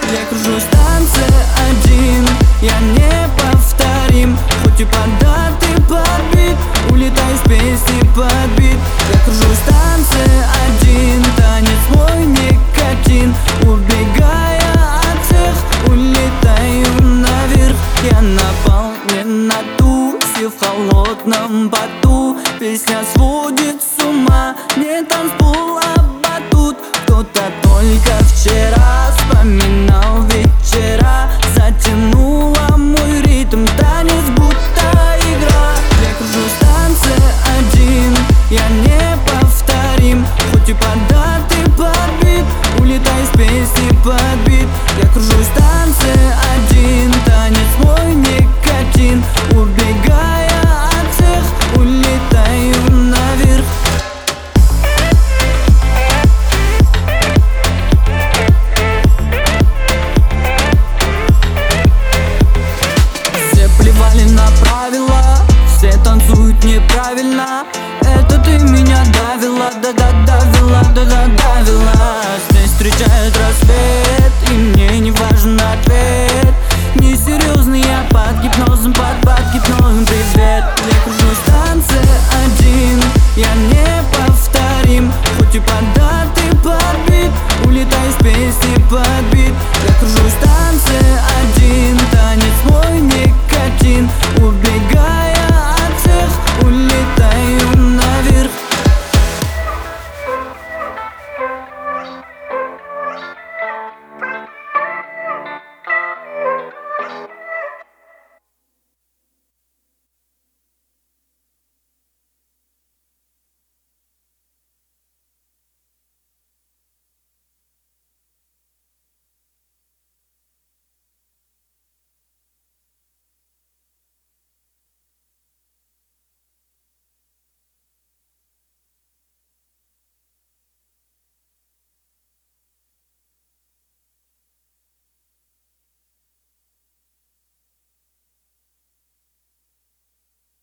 Я кружусь в танце один, я неповторим. Хоть и податый подбит, улетаю с песни под бит. Я кружусь в танце один, танец мой никотин. Убегая от всех, улетаю наверх. Я наполнен на тусе в холодном поту. Песня сводит с ума, не танцпол, а батут. Кто-то только вчера вспоминал вечера, затянула мой ритм, танец будто игра. Я кружусь в танце один, я неповторим. Хоть и податый подбит, улетай с песни под бит. Я кружусь в танце один, танец мой никотин. Убегая от всех, улетаю наверх. Плевали на правила, все танцуют неправильно. Это ты меня давила, да-да-давила, да-да-давила. Здесь встречает рассвет, и мне не важен ответ. Несерьезный я под гипнозом, под гипнозом. Привет, я кружусь в танце один, я неповторим. Хоть и податый подбит, улетай с песни под бит.